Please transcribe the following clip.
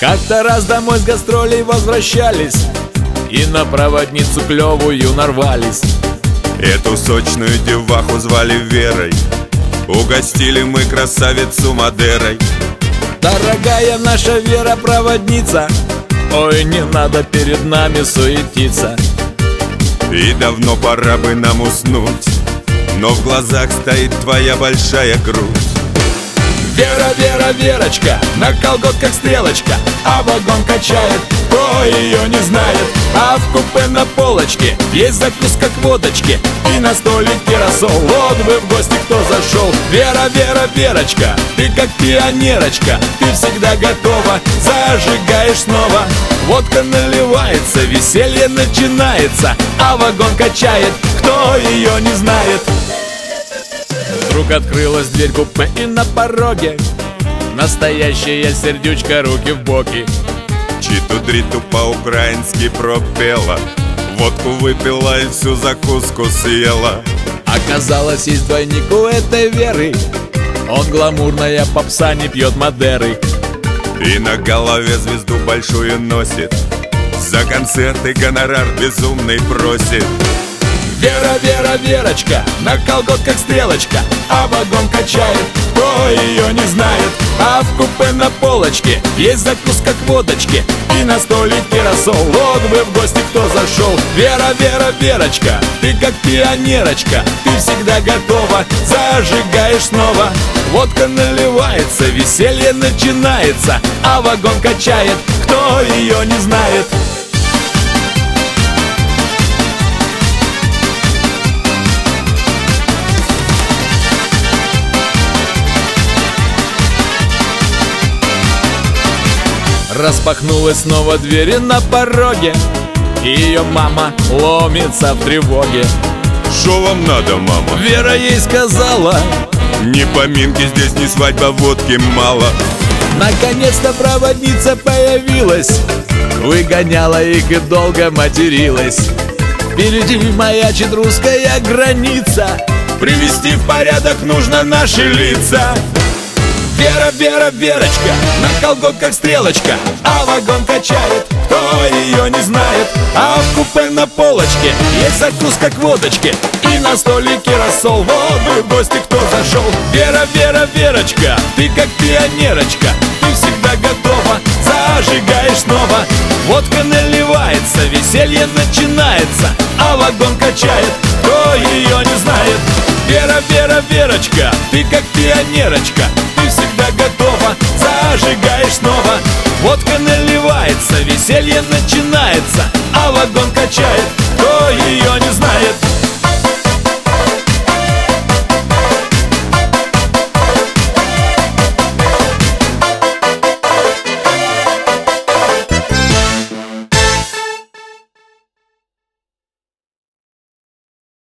Как-то раз домой с гастролей возвращались и на проводницу клевую нарвались. Эту сочную деваху звали Верой, угостили мы красавицу Мадерой. Дорогая наша Вера, проводница, ой, не надо перед нами суетиться. И давно пора бы нам уснуть, но в глазах стоит твоя большая грудь. Вера, Вера, Верочка, на колготках стрелочка, а вагон качает, кто ее не знает. А в купе на полочке есть закуска к водочке и на столике рассол. Вот бы в гости кто зашел. Вера, Вера, Верочка, ты как пионерочка, ты всегда готова, зажигаешь снова. Водка наливается, веселье начинается, а вагон качает, кто ее не знает. Вдруг открылась дверь купе, и на пороге настоящая сердючка, руки в боки. Читу-дриту по-украински пропела, водку выпила и всю закуску съела. Оказалось, есть двойник у этой Веры, он гламурная попса, не пьет Мадеры. И на голове звезду большую носит, за концерты гонорар безумный просит. Вера, Вера, Верочка, на колготках стрелочка, а вагон качает, кто ее не знает. А в купе на полочке есть закуска к водочке и на столике рассол. Вот бы в гости кто зашел. Вера, Вера, Верочка, ты как пионерочка, ты всегда готова, зажигаешь снова. Водка наливается, веселье начинается, а вагон качает, кто ее не знает. Распахнулась снова дверь, и на пороге ее мама ломится в тревоге. Шо вам надо, мама? Вера ей сказала: не поминки здесь, не свадьба, водки мало. Наконец-то проводница появилась, выгоняла их и долго материлась. Впереди маячит русская граница, привести в порядок нужно наши лица. Вера, Вера, Верочка, на колготках стрелочка, а вагон качает, кто ее не знает. А в купе на полочке есть закуска к водочке и на столике рассол. Вот бы в гости кто зашел. Вера, Вера, Верочка, ты как пионерочка, ты всегда готова, зажигаешь снова. Водка наливается, веселье начинается, а вагон качает, кто ее не знает. Вера, Вера, Верочка, ты как пионерочка, ты всегда готова, зажигаешь снова. Водка наливается, веселье начинается, а вагон качает, кто ее не знает.